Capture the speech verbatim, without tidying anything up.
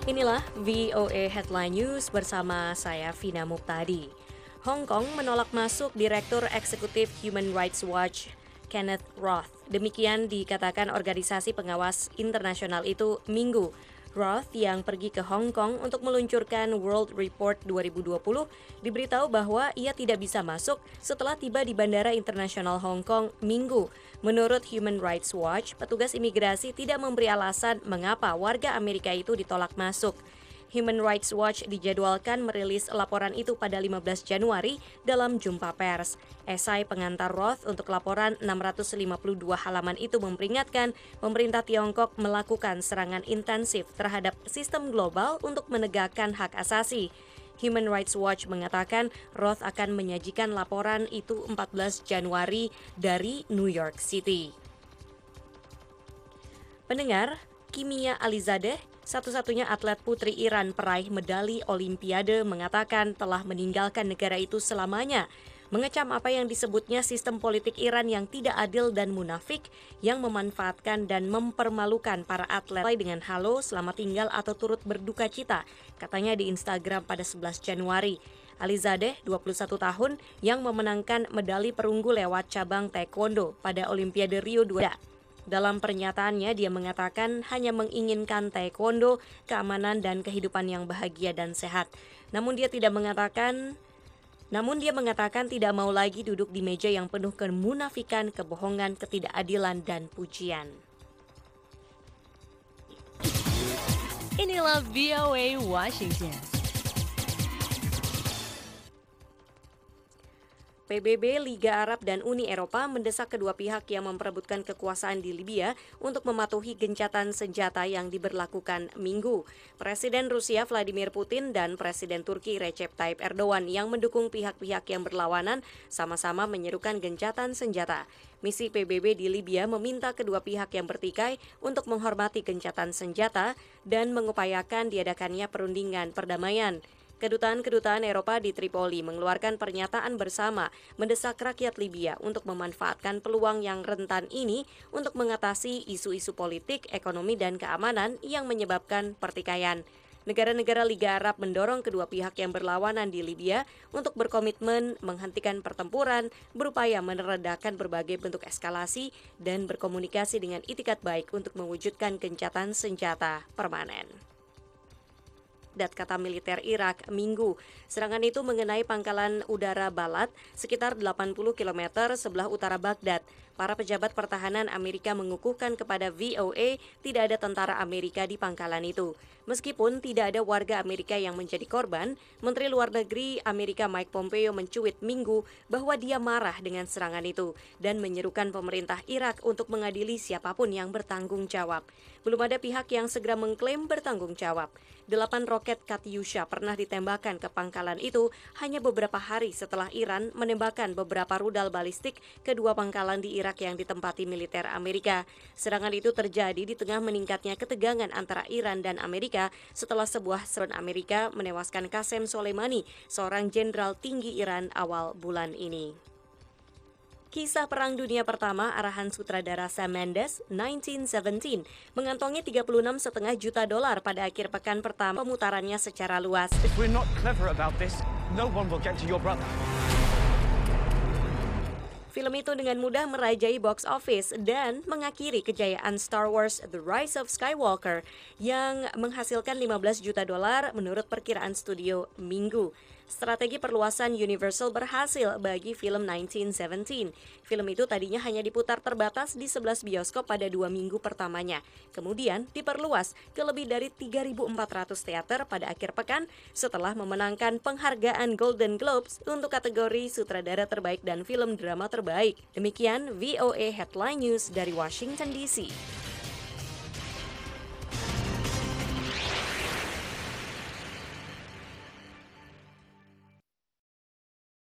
Inilah V O A Headline News bersama saya Vina Muktadi. Hong Kong menolak masuk Direktur Eksekutif Human Rights Watch Kenneth Roth. Demikian dikatakan organisasi pengawas internasional itu Minggu. Roth yang pergi ke Hong Kong untuk meluncurkan World Report dua ribu dua puluh diberitahu bahwa ia tidak bisa masuk setelah tiba di Bandara Internasional Hong Kong Minggu. Menurut Human Rights Watch, petugas imigrasi tidak memberi alasan mengapa warga Amerika itu ditolak masuk. Human Rights Watch dijadwalkan merilis laporan itu pada lima belas Januari dalam jumpa pers. Esai pengantar Roth untuk laporan enam ratus lima puluh dua halaman itu memperingatkan pemerintah Tiongkok melakukan serangan intensif terhadap sistem global untuk menegakkan hak asasi. Human Rights Watch mengatakan Roth akan menyajikan laporan itu empat belas Januari dari New York City. Pendengar, Kimia Alizadeh, satu-satunya atlet putri Iran peraih medali Olimpiade, mengatakan telah meninggalkan negara itu selamanya, mengecam apa yang disebutnya sistem politik Iran yang tidak adil dan munafik yang memanfaatkan dan mempermalukan para atlet dengan halo selamat tinggal atau turut berduka cita, katanya di Instagram pada sebelas Januari. Alizadeh, dua puluh satu tahun, yang memenangkan medali perunggu lewat cabang taekwondo pada Olimpiade Rio dua ribu dua puluh. Dalam pernyataannya, dia mengatakan hanya menginginkan taekwondo, keamanan, dan kehidupan yang bahagia dan sehat. Namun dia tidak mengatakan, namun dia mengatakan tidak mau lagi duduk di meja yang penuh kemunafikan, kebohongan, ketidakadilan, dan pujian. Inilah V O A Washington. P B B, Liga Arab, dan Uni Eropa mendesak kedua pihak yang memperebutkan kekuasaan di Libya untuk mematuhi gencatan senjata yang diberlakukan Minggu. Presiden Rusia Vladimir Putin dan Presiden Turki Recep Tayyip Erdogan yang mendukung pihak-pihak yang berlawanan sama-sama menyerukan gencatan senjata. Misi P B B di Libya meminta kedua pihak yang bertikai untuk menghormati gencatan senjata dan mengupayakan diadakannya perundingan perdamaian. Kedutaan-kedutaan Eropa di Tripoli mengeluarkan pernyataan bersama mendesak rakyat Libya untuk memanfaatkan peluang yang rentan ini untuk mengatasi isu-isu politik, ekonomi, dan keamanan yang menyebabkan pertikaian. Negara-negara Liga Arab mendorong kedua pihak yang berlawanan di Libya untuk berkomitmen menghentikan pertempuran, berupaya meredakan berbagai bentuk eskalasi, dan berkomunikasi dengan itikat baik untuk mewujudkan gencatan senjata permanen. Dat kata militer Irak Minggu. Serangan itu mengenai pangkalan udara Balad sekitar delapan puluh kilometer sebelah utara Baghdad. Para pejabat pertahanan Amerika mengukuhkan kepada V O A tidak ada tentara Amerika di pangkalan itu. Meskipun tidak ada warga Amerika yang menjadi korban, Menteri Luar Negeri Amerika Mike Pompeo mencuit Minggu bahwa dia marah dengan serangan itu dan menyerukan pemerintah Irak untuk mengadili siapapun yang bertanggung jawab. Belum ada pihak yang segera mengklaim bertanggung jawab. Delapan roket Katyusha pernah ditembakkan ke pangkalan itu hanya beberapa hari setelah Iran menembakkan beberapa rudal balistik ke dua pangkalan di Irak yang ditempati militer Amerika. Serangan itu terjadi di tengah meningkatnya ketegangan antara Iran dan Amerika setelah sebuah serangan Amerika menewaskan Qasem Soleimani, seorang jenderal tinggi Iran awal bulan ini. Kisah Perang Dunia Pertama arahan sutradara Sam Mendes, nineteen seventeen, mengantongi tiga puluh enam koma lima juta dolar pada akhir pekan pertama pemutarannya secara luas. If we're not clever about this, no one will get to your brother. Film itu dengan mudah merajai box office dan mengakhiri kejayaan Star Wars The Rise of Skywalker yang menghasilkan lima belas juta dolar menurut perkiraan studio Minggu. Strategi perluasan Universal berhasil bagi film nineteen seventeen. Film itu tadinya hanya diputar terbatas di sebelas bioskop pada dua minggu pertamanya. Kemudian diperluas ke lebih dari tiga ribu empat ratus teater pada akhir pekan setelah memenangkan penghargaan Golden Globes untuk kategori sutradara terbaik dan film drama terbaik. Demikian V O A Headline News dari Washington D C.